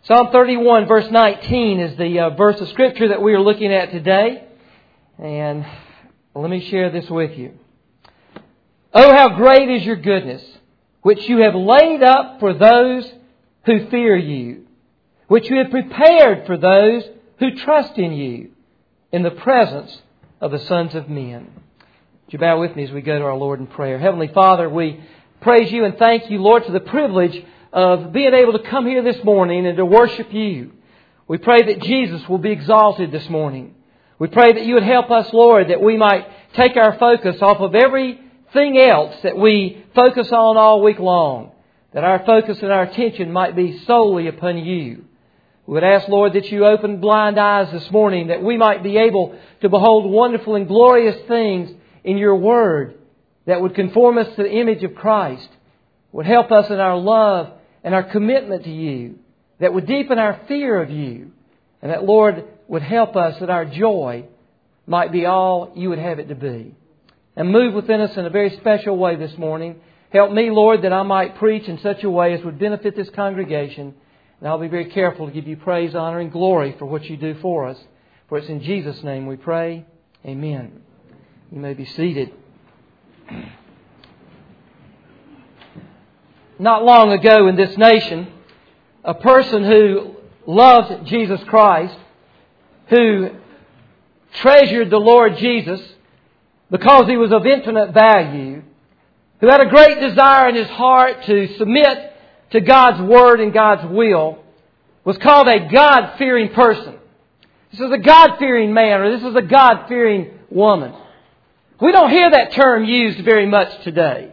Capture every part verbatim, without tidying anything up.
Psalm thirty-one, verse nineteen is the uh, verse of Scripture that we are looking at today. And let me share this with you. Oh, how great is your goodness, which you have laid up for those who fear you, which you have prepared for those who trust in you, in the presence of the sons of men. Would you bow with me as we go to our Lord in prayer? Heavenly Father, we praise you and thank you, Lord, for the privilege of being able to come here this morning and to worship you. We pray that Jesus will be exalted this morning. We pray that you would help us, Lord, that we might take our focus off of everything else that we focus on all week long, that our focus and our attention might be solely upon you. We would ask, Lord, that you open blind eyes this morning, that we might be able to behold wonderful and glorious things in your Word that would conform us to the image of Christ, would help us in our love and our commitment to you, that would deepen our fear of you, and that, Lord, would help us that our joy might be all you would have it to be. And move within us in a very special way this morning. Help me, Lord, that I might preach in such a way as would benefit this congregation. And I'll be very careful to give you praise, honor, and glory for what you do for us. For it's in Jesus' name we pray. Amen. You may be seated. Not long ago in this nation, a person who loved Jesus Christ, who treasured the Lord Jesus because He was of infinite value, who had a great desire in his heart to submit to God's Word and God's will, was called a God-fearing person. This is a God-fearing man, or this is a God-fearing woman. We don't hear that term used very much today.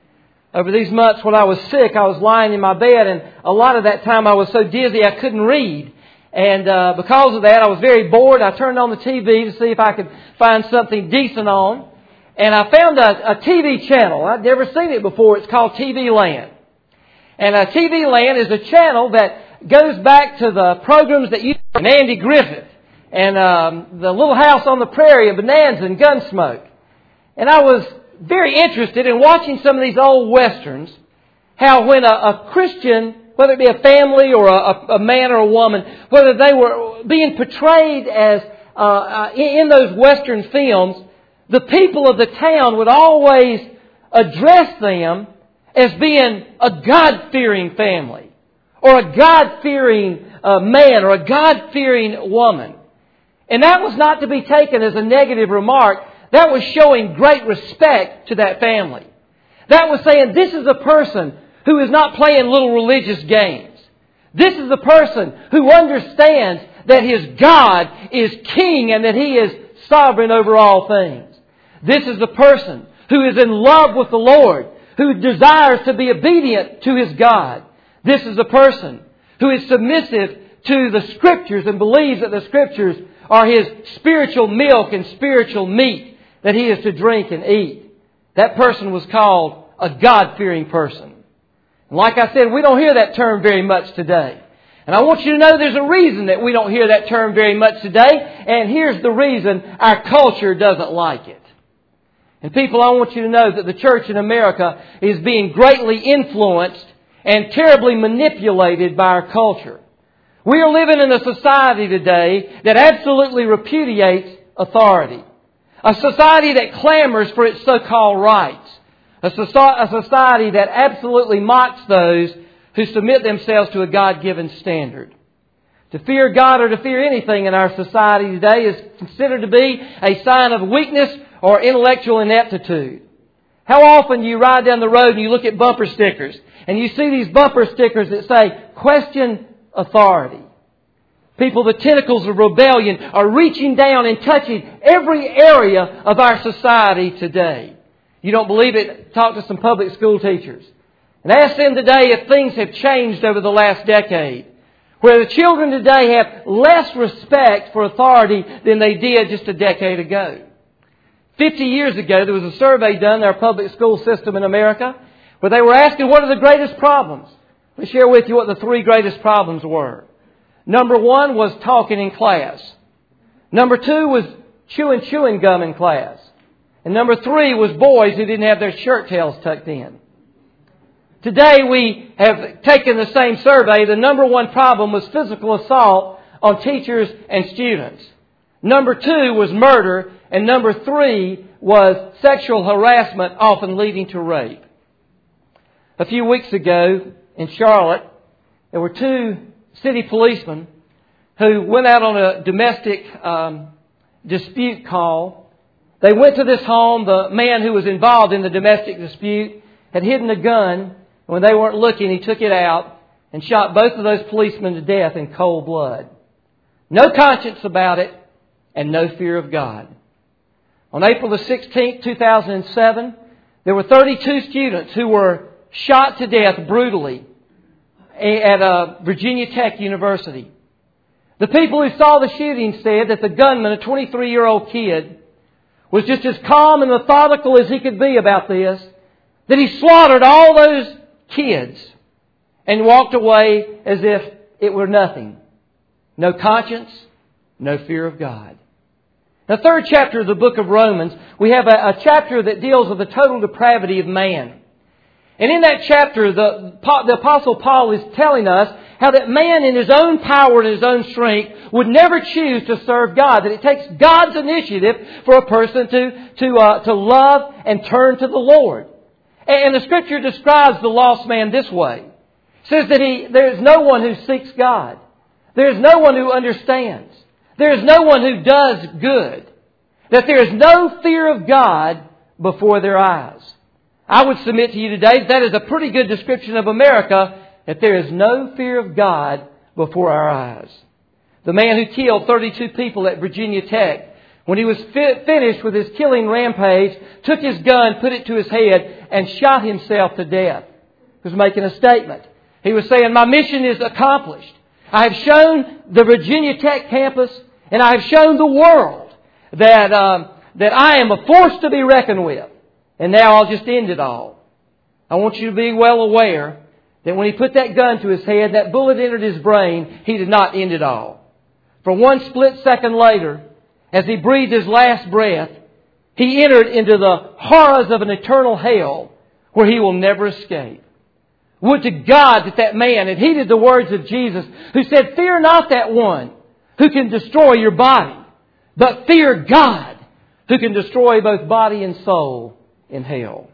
Over these months when I was sick, I was lying in my bed, and a lot of that time I was so dizzy I couldn't read. And uh, because of that, I was very bored. I turned on the T V to see if I could find something decent on. And I found a, a T V channel. I'd never seen it before. It's called T V Land. And uh, T V Land is a channel that goes back to the programs that you and Andy Griffith and um, the Little House on the Prairie and Bonanza and Gunsmoke. And I was very interested in watching some of these old westerns, how when a, a Christian, whether it be a family or a, a man or a woman, whether they were being portrayed as uh, uh, in, in those western films, the people of the town would always address them as being a God-fearing family, or a God-fearing uh, man, or a God-fearing woman. And that was not to be taken as a negative remark. That was showing great respect to that family. That was saying, this is a person who is not playing little religious games. This is a person who understands that his God is king and that He is sovereign over all things. This is a person who is in love with the Lord, who desires to be obedient to his God. This is a person who is submissive to the Scriptures and believes that the Scriptures are his spiritual milk and spiritual meat that he is to drink and eat. That person was called a God-fearing person. And like I said, we don't hear that term very much today. And I want you to know there's a reason that we don't hear that term very much today. And here's the reason: our culture doesn't like it. And people, I want you to know that the church in America is being greatly influenced and terribly manipulated by our culture. We are living in a society today that absolutely repudiates authority. A society that clamors for its so-called rights. A society that absolutely mocks those who submit themselves to a God-given standard. To fear God or to fear anything in our society today is considered to be a sign of weakness or intellectual ineptitude. How often do you ride down the road and you look at bumper stickers and you see these bumper stickers that say, question authority. People, the tentacles of rebellion are reaching down and touching every area of our society today. You don't believe it? Talk to some public school teachers and ask them today if things have changed over the last decade, where the children today have less respect for authority than they did just a decade ago. Fifty years ago, there was a survey done in our public school system in America where they were asking, what are the greatest problems? Let me share with you what the three greatest problems were. Number one was talking in class. Number two was chewing chewing gum in class. And number three was boys who didn't have their shirt tails tucked in. Today we have taken the same survey. The number one problem was physical assault on teachers and students. Number two was murder. And number three was sexual harassment, often leading to rape. A few weeks ago in Charlotte, there were two city policemen who went out on a domestic um, dispute call. They went to this home. The man who was involved in the domestic dispute had hidden a gun. When they weren't looking, he took it out and shot both of those policemen to death in cold blood. No conscience about it and no fear of God. On April the sixteenth, two thousand seven, there were thirty-two students who were shot to death brutally at uh, Virginia Tech University. The people who saw the shooting said that the gunman, a twenty-three-year-old kid, was just as calm and methodical as he could be about this, that he slaughtered all those kids and walked away as if it were nothing. No conscience, no fear of God. In the third chapter of the book of Romans, we have a, a chapter that deals with the total depravity of man. And in that chapter, the, the Apostle Paul is telling us how that man in his own power and his own strength would never choose to serve God. That it takes God's initiative for a person to, to, uh, to love and turn to the Lord. And the Scripture describes the lost man this way. It says that he, there is no one who seeks God. There is no one who understands. There is no one who does good. That there is no fear of God before their eyes. I would submit to you today that that is a pretty good description of America, that there is no fear of God before our eyes. The man who killed thirty-two people at Virginia Tech, when he was fi- finished with his killing rampage, took his gun, put it to his head, and shot himself to death. He was making a statement. He was saying, my mission is accomplished. I have shown the Virginia Tech campus, and I have shown the world that um, that I am a force to be reckoned with. And now I'll just end it all. I want you to be well aware that when he put that gun to his head, that bullet entered his brain, he did not end it all. For one split second later, as he breathed his last breath, he entered into the horrors of an eternal hell where he will never escape. Would to God that that man had heeded the words of Jesus, who said, fear not that one who can destroy your body, but fear God, who can destroy both body and soul in hell.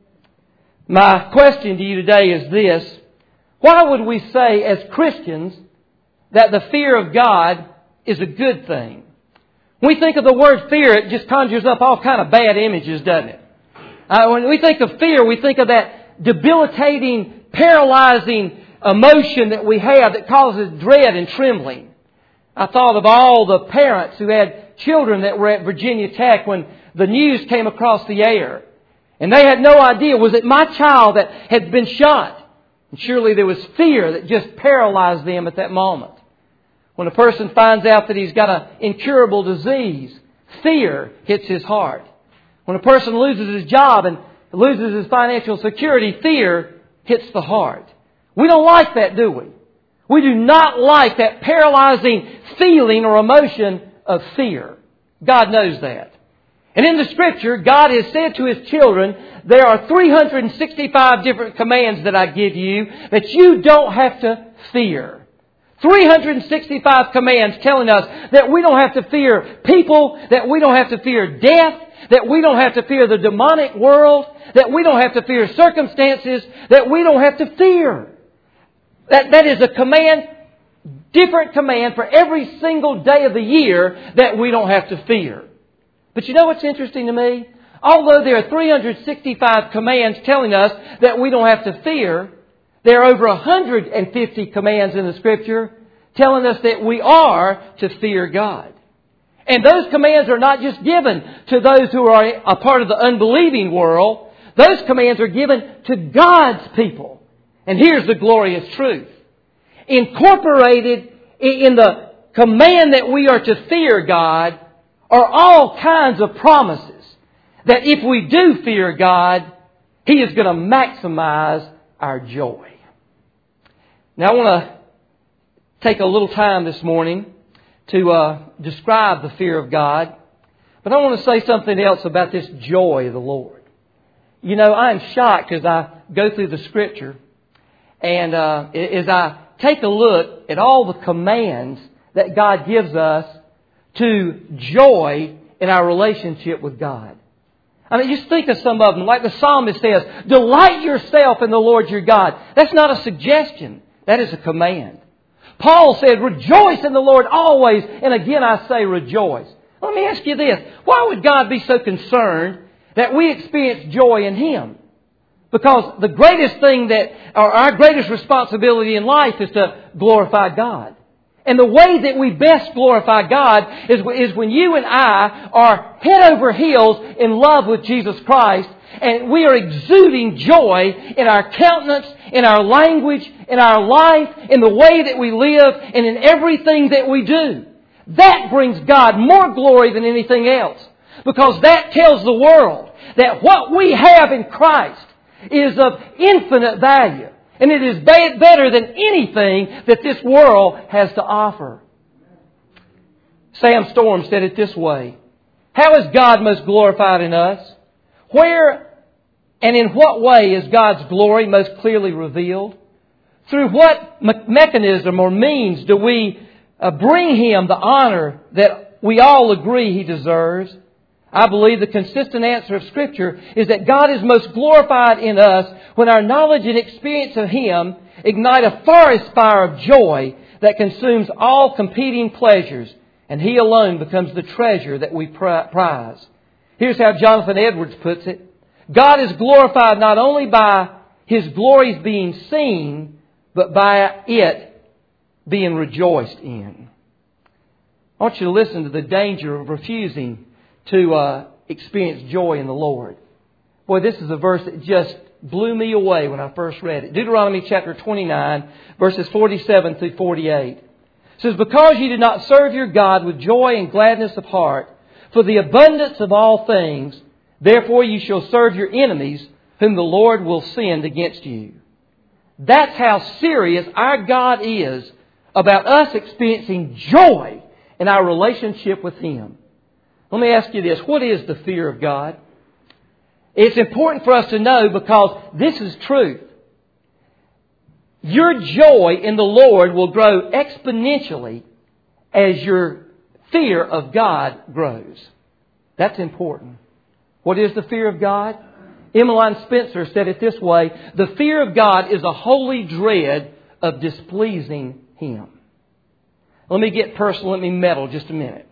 My question to you today is this. Why would we say as Christians that the fear of God is a good thing? When we think of the word fear, it just conjures up all kind of bad images, doesn't it? Uh, when we think of fear, we think of that debilitating, paralyzing emotion that we have that causes dread and trembling. I thought of all the parents who had children that were at Virginia Tech when the news came across the air. And they had no idea, was it my child that had been shot? And surely there was fear that just paralyzed them at that moment. When a person finds out that he's got an incurable disease, fear hits his heart. When a person loses his job and loses his financial security, fear hits the heart. We don't like that, do we? We do not like that paralyzing feeling or emotion of fear. God knows that. And in the Scripture, God has said to His children, there are three hundred sixty-five different commands that I give you that you don't have to fear. three hundred sixty-five commands telling us that we don't have to fear people, that we don't have to fear death, that we don't have to fear the demonic world, that we don't have to fear circumstances, that we don't have to fear. That, that is a command, different command for every single day of the year that we don't have to fear. But you know what's interesting to me? Although there are three hundred sixty-five commands telling us that we don't have to fear, there are over one hundred fifty commands in the Scripture telling us that we are to fear God. And those commands are not just given to those who are a part of the unbelieving world. Those commands are given to God's people. And here's the glorious truth. Incorporated in the command that we are to fear God are all kinds of promises that if we do fear God, He is going to maximize our joy. Now I want to take a little time this morning to uh, describe the fear of God. But I want to say something else about this joy of the Lord. You know, I'm shocked as I go through the Scripture and uh, as I take a look at all the commands that God gives us to joy in our relationship with God. I mean, just think of some of them. Like the psalmist says, delight yourself in the Lord your God. That's not a suggestion. That is a command. Paul said, rejoice in the Lord always. And again, I say rejoice. Let me ask you this. Why would God be so concerned that we experience joy in Him? Because the greatest thing that, or our greatest responsibility in life is to glorify God. And the way that we best glorify God is, is when you and I are head over heels in love with Jesus Christ, and we are exuding joy in our countenance, in our language, in our life, in the way that we live, and in everything that we do. That brings God more glory than anything else. Because that tells the world that what we have in Christ is of infinite value. And it is better than anything that this world has to offer. Sam Storm said it this way. How is God most glorified in us? Where and in what way is God's glory most clearly revealed? Through what me- mechanism or means do we uh, bring Him the honor that we all agree He deserves? I believe the consistent answer of Scripture is that God is most glorified in us when our knowledge and experience of Him ignite a forest fire of joy that consumes all competing pleasures, and He alone becomes the treasure that we prize. Here's how Jonathan Edwards puts it. God is glorified not only by His glories being seen, but by it being rejoiced in. I want you to listen to the danger of refusing to uh, experience joy in the Lord. Boy, this is a verse that just blew me away when I first read it. Deuteronomy chapter twenty-nine, verses forty-seven through forty-eight. It says, because you did not serve your God with joy and gladness of heart, for the abundance of all things, therefore you shall serve your enemies, whom the Lord will send against you. That's how serious our God is about us experiencing joy in our relationship with Him. Let me ask you this. What is the fear of God? It's important for us to know because this is truth. Your joy in the Lord will grow exponentially as your fear of God grows. That's important. What is the fear of God? Emmeline Spencer said it this way. The fear of God is a holy dread of displeasing Him. Let me get personal. Let me meddle just a minute.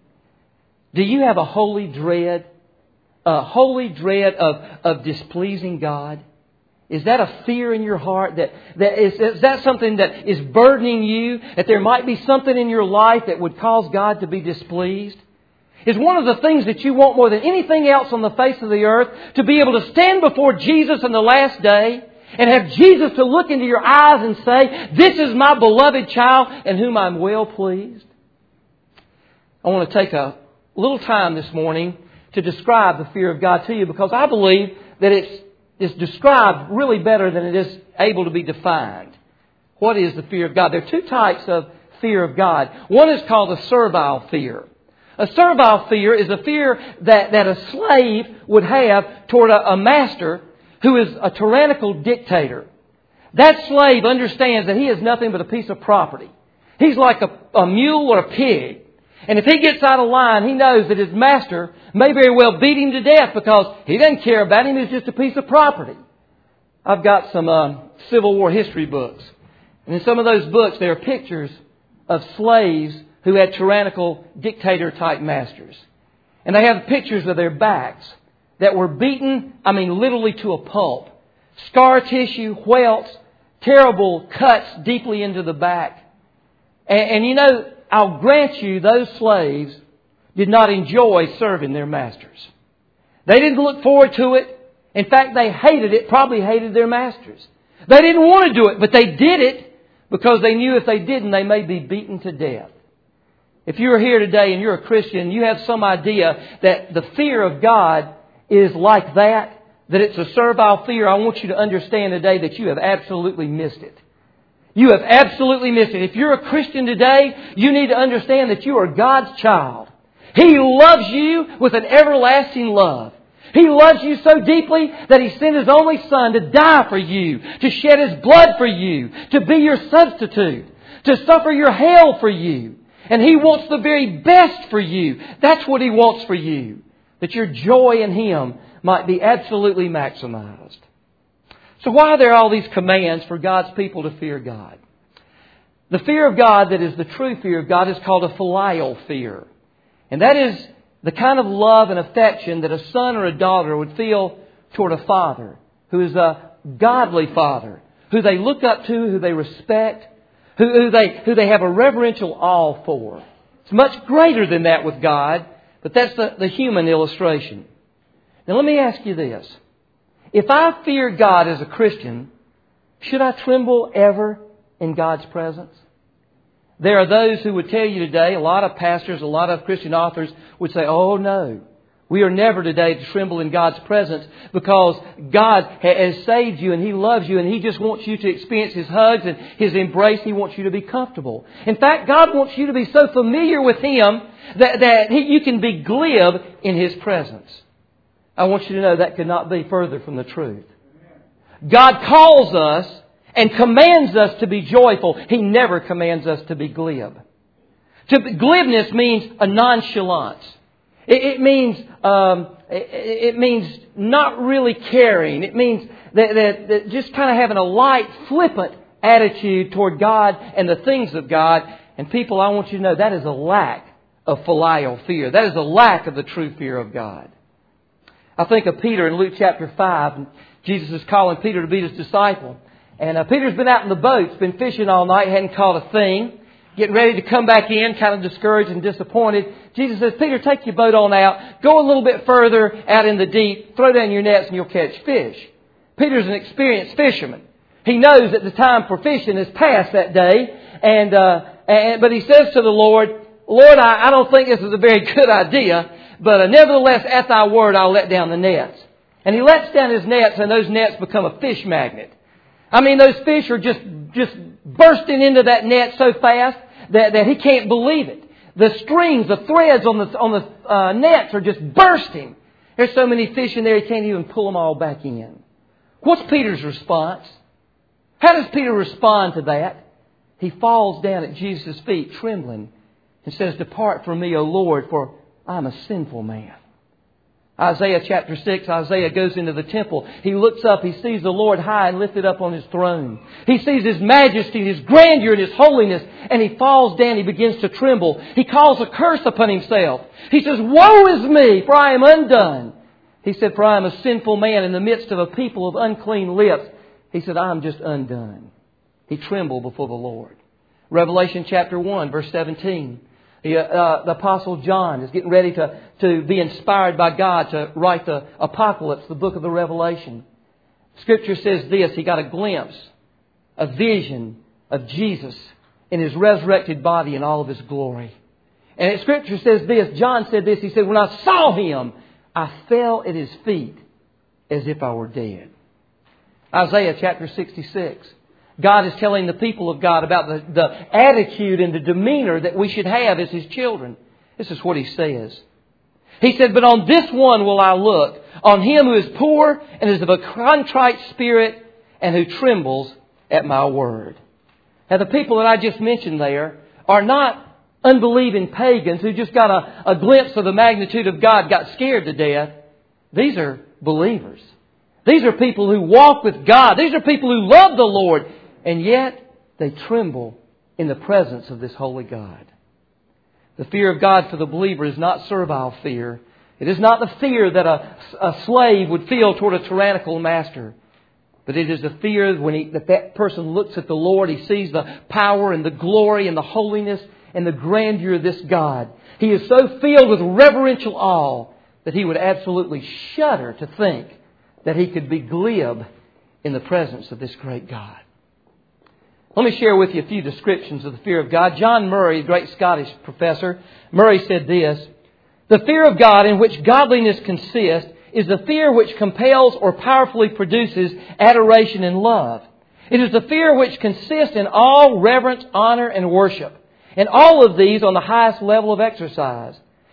Do you have a holy dread, a holy dread of, of displeasing God? Is that a fear in your heart? That, that is, is that something that is burdening you? That there might be something in your life that would cause God to be displeased? Is one of the things that you want more than anything else on the face of the earth to be able to stand before Jesus on the last day and have Jesus to look into your eyes and say, this is my beloved child in whom I'm well pleased? I want to take a little time this morning to describe the fear of God to you because I believe that it's, it's described really better than it is able to be defined. What is the fear of God? There are two types of fear of God. One is called a servile fear. A servile fear is a fear that, that a slave would have toward a, a master who is a tyrannical dictator. That slave understands that he is nothing but a piece of property. He's like a, a mule or a pig. And if he gets out of line, he knows that his master may very well beat him to death because he doesn't care about him. He's just a piece of property. I've got some uh, Civil War history books. And in some of those books, there are pictures of slaves who had tyrannical dictator-type masters. And they have pictures of their backs that were beaten, I mean, literally to a pulp. Scar tissue, welts, terrible cuts deeply into the back. And, and you know, I'll grant you those slaves did not enjoy serving their masters. They didn't look forward to it. In fact, they hated it, probably hated their masters. They didn't want to do it, but they did it because they knew if they didn't, they may be beaten to death. If you're here today and you're a Christian, you have some idea that the fear of God is like that, that it's a servile fear, I want you to understand today that you have absolutely missed it. You have absolutely missed it. If you're a Christian today, you need to understand that you are God's child. He loves you with an everlasting love. He loves you so deeply that He sent His only Son to die for you, to shed His blood for you, to be your substitute, to suffer your hell for you. And He wants the very best for you. That's what He wants for you. That your joy in Him might be absolutely maximized. So why are there all these commands for God's people to fear God? The fear of God that is the true fear of God is called a filial fear. And that is the kind of love and affection that a son or a daughter would feel toward a father who is a godly father, who they look up to, who they respect, who, who, they, who they have a reverential awe for. It's much greater than that with God, but that's the, the human illustration. Now let me ask you this. If I fear God as a Christian, should I tremble ever in God's presence? There are those who would tell you today, a lot of pastors, a lot of Christian authors would say, oh no, we are never today to tremble in God's presence because God has saved you and He loves you and He just wants you to experience His hugs and His embrace. He wants you to be comfortable. In fact, God wants you to be so familiar with Him that, that you can be glib in His presence. I want you to know that could not be further from the truth. God calls us and commands us to be joyful. He never commands us to be glib. To, glibness means a nonchalance. It, it means um, it, it means not really caring. It means that, that, that just kind of having a light, flippant attitude toward God and the things of God. And people, I want you to know that is a lack of filial fear. That is a lack of the true fear of God. I think of Peter in Luke chapter five. And Jesus is calling Peter to be His disciple. And uh, Peter's been out in the boat, he's been fishing all night, hadn't caught a thing. Getting ready to come back in, kind of discouraged and disappointed. Jesus says, Peter, take your boat on out. Go a little bit further out in the deep. Throw down your nets and you'll catch fish. Peter's an experienced fisherman. He knows that the time for fishing has passed that day. And, uh, and but he says to the Lord, Lord, I, I don't think this is a very good idea. But uh, nevertheless, at Thy word, I'll let down the nets. And he lets down his nets and those nets become a fish magnet. I mean, those fish are just, just bursting into that net so fast that, that he can't believe it. The strings, the threads on the, on the uh, nets are just bursting. There's so many fish in there he can't even pull them all back in. What's Peter's response? How does Peter respond to that? He falls down at Jesus' feet trembling and says, Depart from me, O Lord, for I'm a sinful man. Isaiah chapter six, Isaiah goes into the temple. He looks up, he sees the Lord high and lifted up on His throne. He sees His majesty, His grandeur and His holiness, and he falls down, he begins to tremble. He calls a curse upon himself. He says, Woe is me, for I am undone. He said, For I am a sinful man in the midst of a people of unclean lips. He said, I am just undone. He trembled before the Lord. Revelation chapter one, verse seventeen. The, uh, the Apostle John is getting ready to, to be inspired by God to write the Apocalypse, the book of the Revelation. Scripture says this, he got a glimpse, a vision of Jesus in His resurrected body in all of His glory. And Scripture says this, John said this, he said, When I saw Him, I fell at His feet as if I were dead. Isaiah chapter sixty-six. God is telling the people of God about the, the attitude and the demeanor that we should have as His children. This is what He says. He said, But on this one will I look, on him who is poor and is of a contrite spirit and who trembles at my word. Now the people that I just mentioned there are not unbelieving pagans who just got a, a glimpse of the magnitude of God, got scared to death. These are believers. These are people who walk with God. These are people who love the Lord. And yet, they tremble in the presence of this holy God. The fear of God for the believer is not servile fear. It is not the fear that a, a slave would feel toward a tyrannical master. But it is the fear when he, that that person looks at the Lord, he sees the power and the glory and the holiness and the grandeur of this God. He is so filled with reverential awe that he would absolutely shudder to think that he could be glib in the presence of this great God. Let me share with you a few descriptions of the fear of God. John Murray, the great Scottish professor, Murray said this, The fear of God in which godliness consists is the fear which compels or powerfully produces adoration and love. It is the fear which consists in all reverence, honor, and worship, and all of these on the highest level of exercise.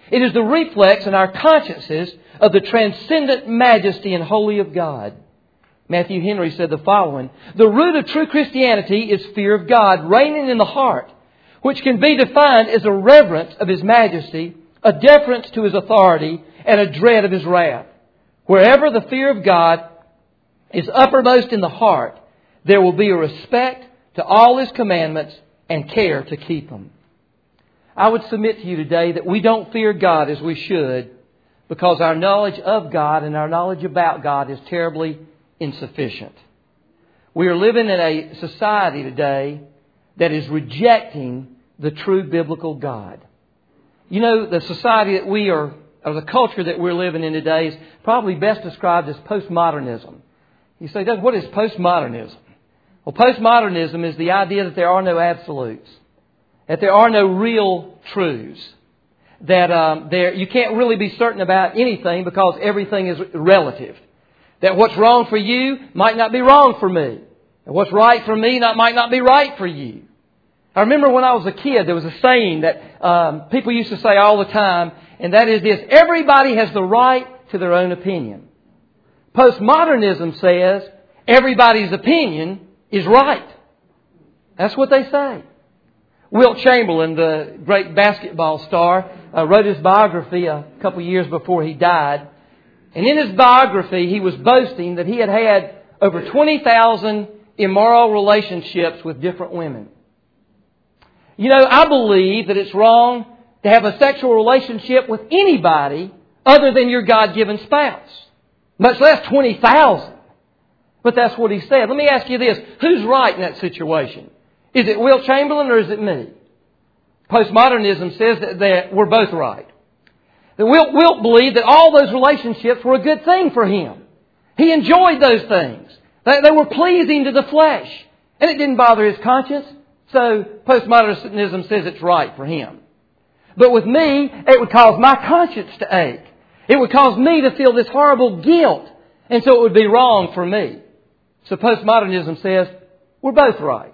It is the reflex in our consciences of the transcendent majesty and holy of God. Matthew Henry said the following: "The root of true Christianity is fear of God reigning in the heart, which can be defined as a reverence of His majesty, a deference to His authority, and a dread of His wrath. Wherever the fear of God is uppermost in the heart, there will be a respect to all His commandments and care to keep them." I would submit to you today that we don't fear God as we should because our knowledge of God and our knowledge about God is terribly insufficient. We are living in a society today that is rejecting the true biblical God. You know, the society that we are, or the culture that we're living in today is probably best described as postmodernism. You say, Doug, what is postmodernism? Well, postmodernism is the idea that there are no absolutes, that there are no real truths, that um, there you can't really be certain about anything because everything is relative. That what's wrong for you might not be wrong for me. And what's right for me not, might not be right for you. I remember when I was a kid, there was a saying that um, people used to say all the time, and that is this: everybody has the right to their own opinion. Postmodernism says everybody's opinion is right. That's what they say. Wilt Chamberlain, the great basketball star, uh, wrote his biography a couple of years before he died. And in his biography, he was boasting that he had had over twenty thousand immoral relationships with different women. You know, I believe that it's wrong to have a sexual relationship with anybody other than your God-given spouse, much less twenty thousand. But that's what he said. Let me ask you this. Who's right in that situation? Is it Wilt Chamberlain or is it me? Postmodernism says that, that we're both right. That Wilt, Wilt believed that all those relationships were a good thing for him. He enjoyed those things. They, they were pleasing to the flesh. And it didn't bother his conscience. So postmodernism says it's right for him. But with me, it would cause my conscience to ache. It would cause me to feel this horrible guilt. And so it would be wrong for me. So postmodernism says we're both right.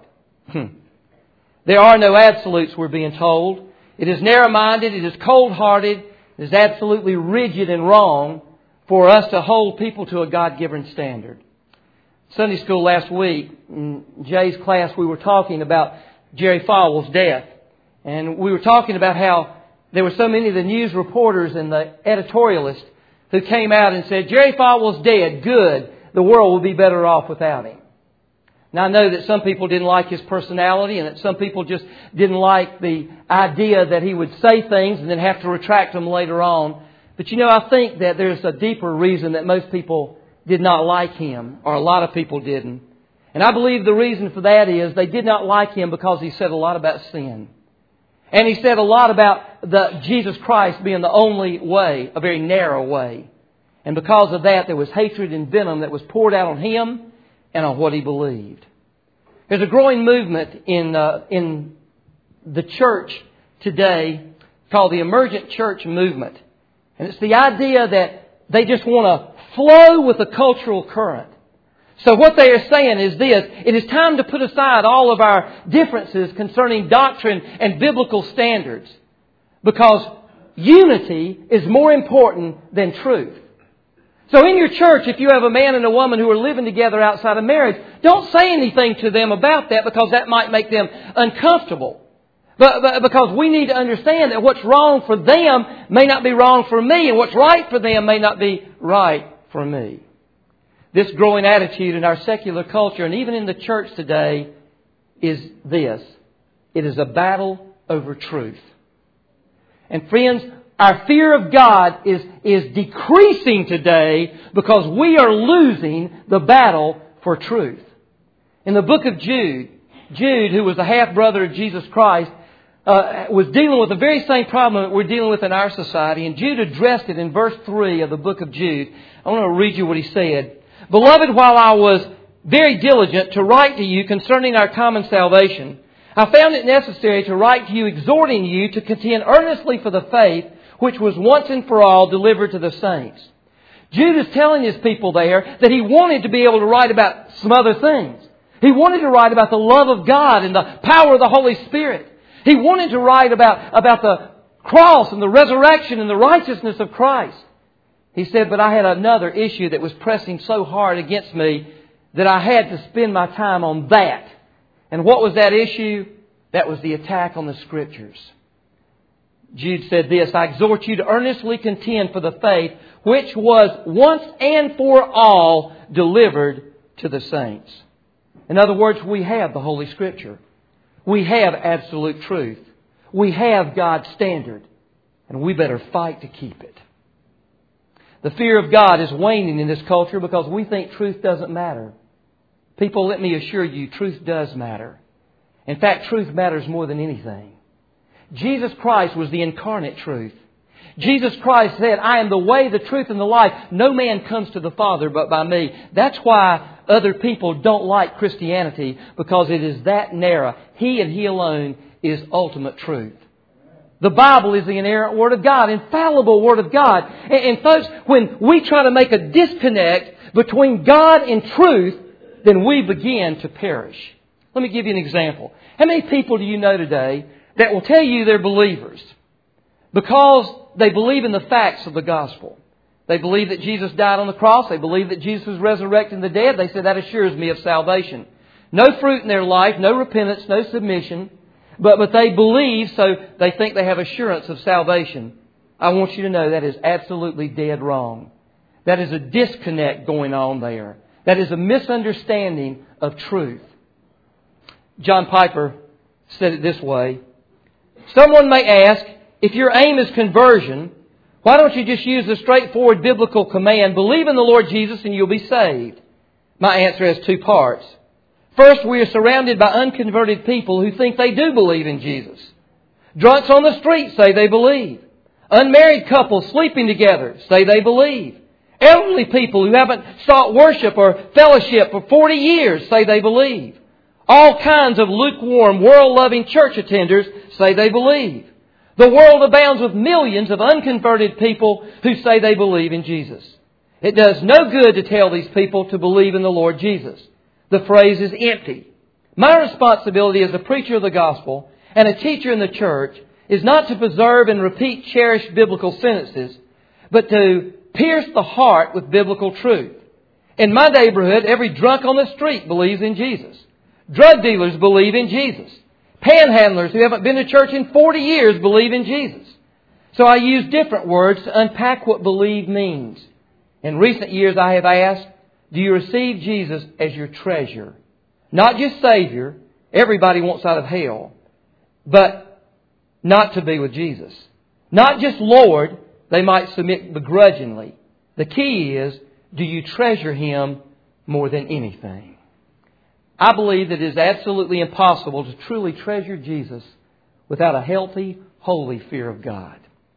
There are no absolutes, we're being told. It is narrow-minded, it is cold-hearted, it is absolutely rigid and wrong for us to hold people to a God-given standard. Sunday school last week, in Jay's class, we were talking about Jerry Falwell's death. And we were talking about how there were so many of the news reporters and the editorialists who came out and said, Jerry Falwell's dead, good, the world will be better off without him. Now, I know that some people didn't like his personality and that some people just didn't like the idea that he would say things and then have to retract them later on. But, you know, I think that there's a deeper reason that most people did not like him, or a lot of people didn't. And I believe the reason for that is they did not like him because he said a lot about sin. And he said a lot about the Jesus Christ being the only way, a very narrow way. And because of that, there was hatred and venom that was poured out on him and on what he believed. There's a growing movement in uh, in the church today called the emergent church movement. And it's the idea that they just want to flow with the cultural current. So what they are saying is this: it is time to put aside all of our differences concerning doctrine and biblical standards, because unity is more important than truth. So in your church, if you have a man and a woman who are living together outside of marriage, don't say anything to them about that, because that might make them uncomfortable. But, but because we need to understand that what's wrong for them may not be wrong for me, and what's right for them may not be right for me. This growing attitude in our secular culture and even in the church today is this: it is a battle over truth. And friends, our fear of God is, is decreasing today because we are losing the battle for truth. In the book of Jude, Jude, who was the half-brother of Jesus Christ, uh, was dealing with the very same problem that we're dealing with in our society. And Jude addressed it in verse three of the book of Jude. I want to read you what he said. Beloved, while I was very diligent to write to you concerning our common salvation, I found it necessary to write to you exhorting you to contend earnestly for the faith which was once and for all delivered to the saints. Jude is telling his people there that he wanted to be able to write about some other things. He wanted to write about the love of God and the power of the Holy Spirit. He wanted to write about, about the cross and the resurrection and the righteousness of Christ. He said, but I had another issue that was pressing so hard against me that I had to spend my time on that. And what was that issue? That was the attack on the Scriptures. Jude said this, I exhort you to earnestly contend for the faith which was once and for all delivered to the saints. In other words, we have the Holy Scripture. We have absolute truth. We have God's standard. And we better fight to keep it. The fear of God is waning in this culture because we think truth doesn't matter. People, let me assure you, truth does matter. In fact, truth matters more than anything. Jesus Christ was the incarnate truth. Jesus Christ said, I am the way, the truth, and the life. No man comes to the Father but by me. That's why other people don't like Christianity, because it is that narrow. He and He alone is ultimate truth. The Bible is the inerrant Word of God, infallible Word of God. And, and folks, when we try to make a disconnect between God and truth, then we begin to perish. Let me give you an example. How many people do you know today that will tell you they're believers because they believe in the facts of the gospel? They believe that Jesus died on the cross. They believe that Jesus was resurrected from the dead. They say that assures me of salvation. No fruit in their life, no repentance, no submission. But, but they believe, so they think they have assurance of salvation. I want you to know that is absolutely dead wrong. That is a disconnect going on there. That is a misunderstanding of truth. John Piper said it this way. Someone may ask, if your aim is conversion, why don't you just use the straightforward biblical command, believe in the Lord Jesus and you'll be saved? My answer has two parts. First, we are surrounded by unconverted people who think they do believe in Jesus. Drunks on the street say they believe. Unmarried couples sleeping together say they believe. Elderly people who haven't sought worship or fellowship for forty years say they believe. All kinds of lukewarm, world-loving church attenders say they believe. The world abounds with millions of unconverted people who say they believe in Jesus. It does no good to tell these people to believe in the Lord Jesus. The phrase is empty. My responsibility as a preacher of the gospel and a teacher in the church is not to preserve and repeat cherished biblical sentences, but to pierce the heart with biblical truth. In my neighborhood, every drunk on the street believes in Jesus. Drug dealers believe in Jesus. Panhandlers who haven't been to church in forty years believe in Jesus. So I use different words to unpack what believe means. In recent years I have asked, do you receive Jesus as your treasure? Not just Savior. Everybody wants out of hell. But not to be with Jesus. Not just Lord. They might submit begrudgingly. The key is, do you treasure Him more than anything? I believe that it is absolutely impossible to truly treasure Jesus without a healthy, holy fear of God.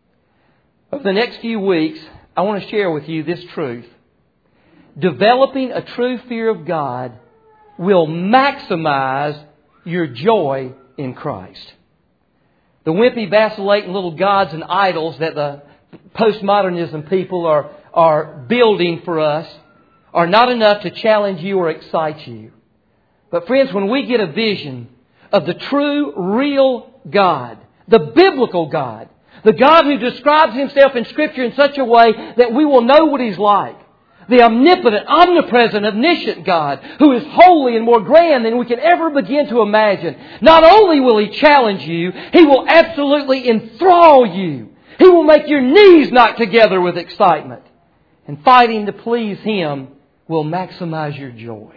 Over the next few weeks, I want to share with you this truth. Developing a true fear of God will maximize your joy in Christ. The wimpy, vacillating little gods and idols that the postmodernism people are, are building for us are not enough to challenge you or excite you. But friends, when we get a vision of the true, real God, the biblical God, the God who describes Himself in Scripture in such a way that we will know what He's like, the omnipotent, omnipresent, omniscient God who is holy and more grand than we can ever begin to imagine, not only will He challenge you, He will absolutely enthrall you. He will make your knees knock together with excitement. And fighting to please Him will maximize your joy.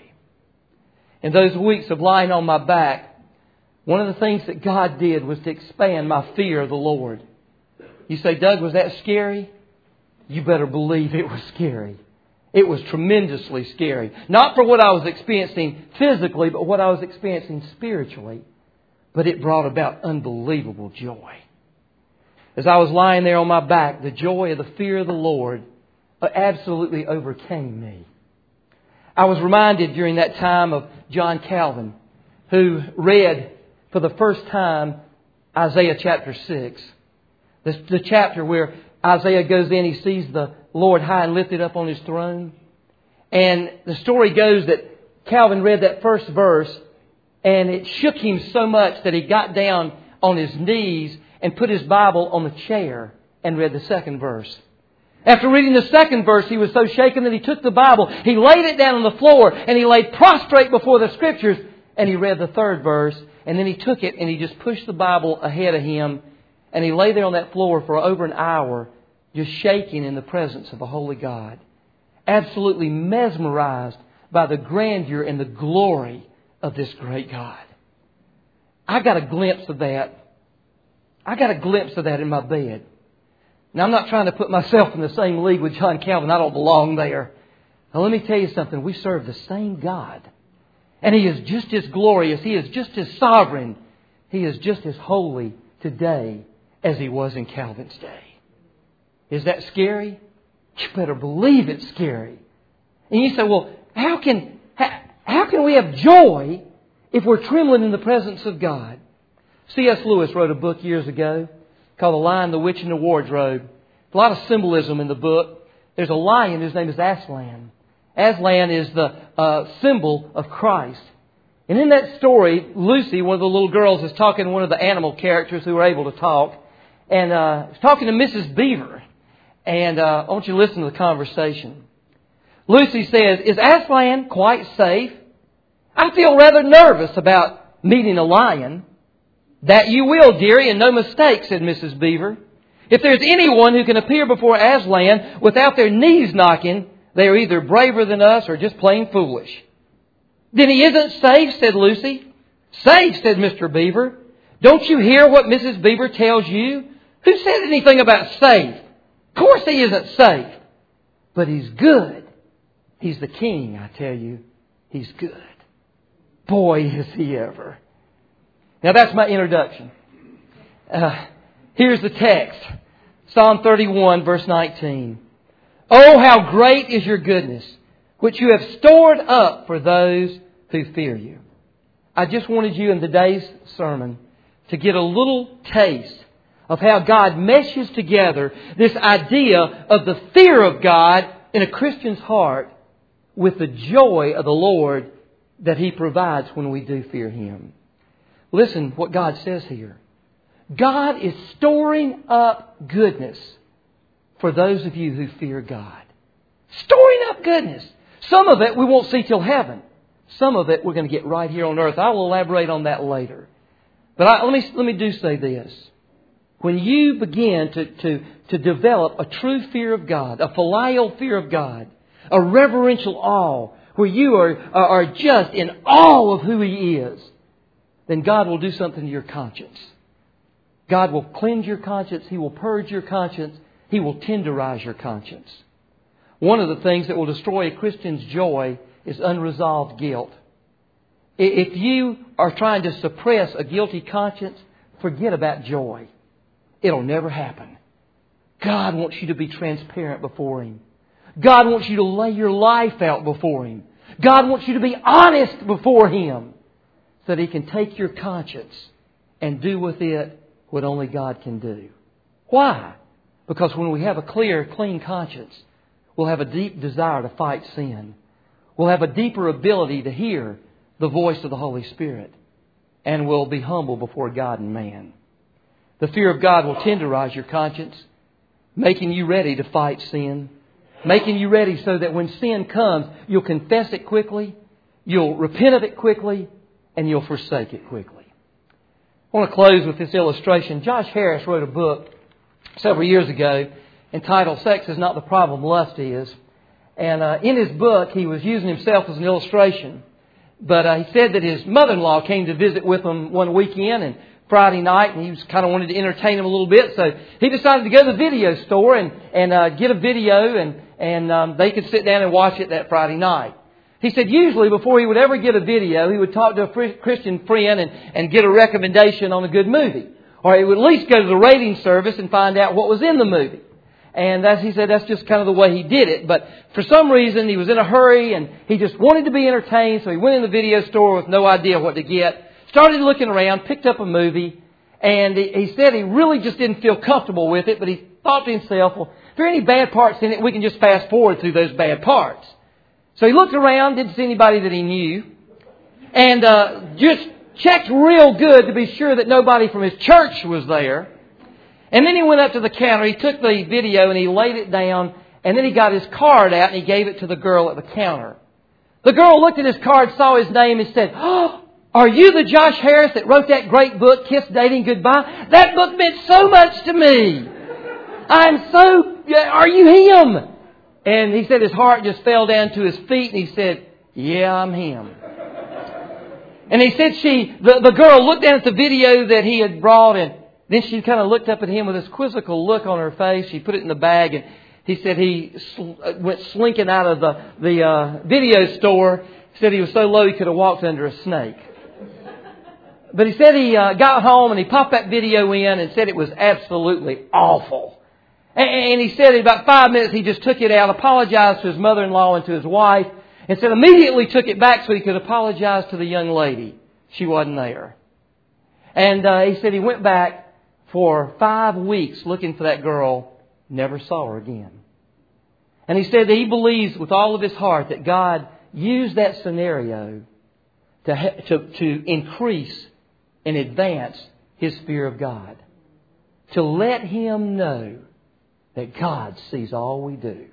In those weeks of lying on my back, one of the things that God did was to expand my fear of the Lord. You say, Doug, was that scary? You better believe it was scary. It was tremendously scary. Not for what I was experiencing physically, but what I was experiencing spiritually. But it brought about unbelievable joy. As I was lying there on my back, the joy of the fear of the Lord absolutely overcame me. I was reminded during that time of John Calvin, who read for the first time Isaiah chapter six. The, the chapter where Isaiah goes in, he sees the Lord high and lifted up on His throne. And the story goes that Calvin read that first verse and it shook him so much that he got down on his knees and put his Bible on the chair and read the second verse. After reading the second verse, he was so shaken that he took the Bible, he laid it down on the floor, and he laid prostrate before the Scriptures, and he read the third verse, and then he took it and he just pushed the Bible ahead of him, and he lay there on that floor for over an hour, just shaking in the presence of a holy God. Absolutely mesmerized by the grandeur and the glory of this great God. I got a glimpse of that. I got a glimpse of that in my bed. Now, I'm not trying to put myself in the same league with John Calvin. I don't belong there. Now, let me tell you something. We serve the same God. And He is just as glorious. He is just as sovereign. He is just as holy today as He was in Calvin's day. Is that scary? You better believe it's scary. And you say, well, how can, how, how can we have joy if we're trembling in the presence of God? C S Lewis wrote a book years ago called The Lion, the Witch, and the Wardrobe. A lot of symbolism in the book. There's a lion whose name is Aslan. Aslan is the uh, symbol of Christ. And in that story, Lucy, one of the little girls, is talking to one of the animal characters who are able to talk. And uh, is talking to Missus Beaver. And uh, I want you to listen to the conversation. Lucy says, "Is Aslan quite safe? I feel rather nervous about meeting a lion." "That you will, dearie, and no mistake," said Missus Beaver. "If there's anyone who can appear before Aslan without their knees knocking, they are either braver than us or just plain foolish." "Then he isn't safe," said Lucy. "Safe," said Mister Beaver. "Don't you hear what Missus Beaver tells you? Who said anything about safe? Of course he isn't safe. But he's good. He's the king, I tell you. He's good. Boy, is he ever." Now that's my introduction. Uh, here's the text. Psalm thirty-one, verse nineteen. "Oh, how great is your goodness, which you have stored up for those who fear you." I just wanted you in today's sermon to get a little taste of how God meshes together this idea of the fear of God in a Christian's heart with the joy of the Lord that He provides when we do fear Him. Listen what God says here. God is storing up goodness for those of you who fear God. Storing up goodness. Some of it we won't see till heaven. Some of it we're going to get right here on earth. I will elaborate on that later. But I, let me let me do say this. When you begin to, to, to develop a true fear of God, a filial fear of God, a reverential awe, where you are, are just in awe of who He is, then God will do something to your conscience. God will cleanse your conscience. He will purge your conscience. He will tenderize your conscience. One of the things that will destroy a Christian's joy is unresolved guilt. If you are trying to suppress a guilty conscience, forget about joy. It'll never happen. God wants you to be transparent before Him. God wants you to lay your life out before Him. God wants you to be honest before Him so that He can take your conscience and do with it what only God can do. Why? Because when we have a clear, clean conscience, we'll have a deep desire to fight sin. We'll have a deeper ability to hear the voice of the Holy Spirit. And we'll be humble before God and man. The fear of God will tenderize your conscience, making you ready to fight sin. Making you ready so that when sin comes, you'll confess it quickly, you'll repent of it quickly, and you'll forsake it quickly. I want to close with this illustration. Josh Harris wrote a book several years ago entitled "Sex is Not the Problem, Lust Is." And uh, in his book, he was using himself as an illustration. But uh, he said that his mother-in-law came to visit with him one weekend and Friday night, and he was kind of wanted to entertain him a little bit. So he decided to go to the video store and, and uh, get a video, and, and um, they could sit down and watch it that Friday night. He said usually before he would ever get a video, he would talk to a Christian friend and, and get a recommendation on a good movie. Or he would at least go to the rating service and find out what was in the movie. And as he said, that's just kind of the way he did it. But for some reason, he was in a hurry and he just wanted to be entertained. So he went in the video store with no idea what to get. Started looking around, picked up a movie. And he, he said he really just didn't feel comfortable with it. But he thought to himself, well, if there are any bad parts in it, we can just fast forward through those bad parts. So he looked around, didn't see anybody that he knew. And uh, just checked real good to be sure that nobody from his church was there. And then he went up to the counter. He took the video and he laid it down. And then he got his card out and he gave it to the girl at the counter. The girl looked at his card, saw his name and said, "Oh, are you the Josh Harris that wrote that great book, Kiss Dating Goodbye? That book meant so much to me. I'm so, are you him?" And he said his heart just fell down to his feet and he said, "Yeah, I'm him." And he said she, the, the girl looked down at the video that he had brought and then she kind of looked up at him with this quizzical look on her face. She put it in the bag and he said he sl- went slinking out of the, the uh, video store. He said he was so low he could have walked under a snake. But he said he uh, got home and he popped that video in and said it was absolutely awful. And, and he said in about five minutes he just took it out, apologized to his mother-in-law and to his wife, and said immediately took it back so he could apologize to the young lady. She wasn't there. And uh, he said he went back for five weeks looking for that girl, never saw her again. And he said that he believes with all of his heart that God used that scenario to, to, to increase and advance his fear of God. To let him know that God sees all we do.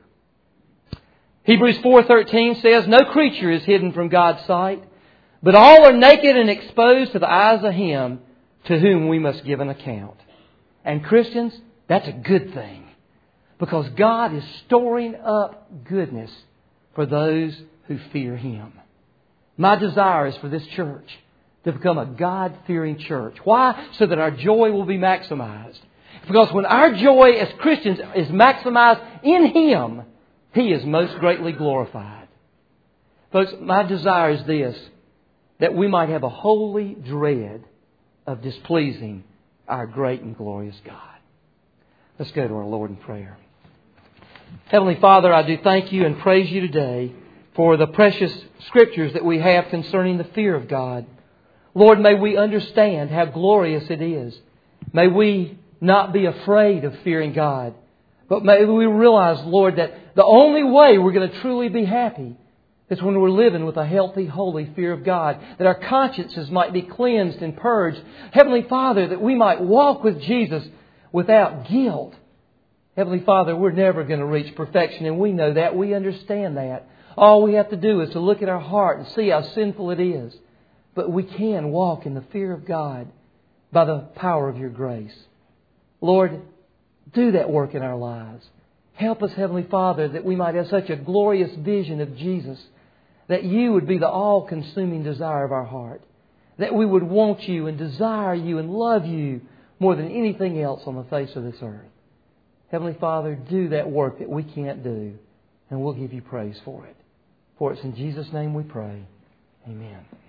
Hebrews four thirteen says, "No creature is hidden from God's sight, but all are naked and exposed to the eyes of Him to whom we must give an account." And Christians, that's a good thing. Because God is storing up goodness for those who fear Him. My desire is for this church to become a God-fearing church. Why? So that our joy will be maximized. Because when our joy as Christians is maximized in Him, He is most greatly glorified. Folks, my desire is this, that we might have a holy dread of displeasing our great and glorious God. Let's go to our Lord in prayer. Heavenly Father, I do thank You and praise You today for the precious Scriptures that we have concerning the fear of God. Lord, may we understand how glorious it is. May we not be afraid of fearing God. But may we realize, Lord, that the only way we're going to truly be happy is when we're living with a healthy, holy fear of God. That our consciences might be cleansed and purged. Heavenly Father, that we might walk with Jesus without guilt. Heavenly Father, we're never going to reach perfection, and we know that. We understand that. All we have to do is to look at our heart and see how sinful it is. But we can walk in the fear of God by the power of Your grace. Lord, do that work in our lives. Help us, Heavenly Father, that we might have such a glorious vision of Jesus, that You would be the all-consuming desire of our heart. That we would want You and desire You and love You more than anything else on the face of this earth. Heavenly Father, do that work that we can't do, and we'll give You praise for it. For it's in Jesus' name we pray. Amen.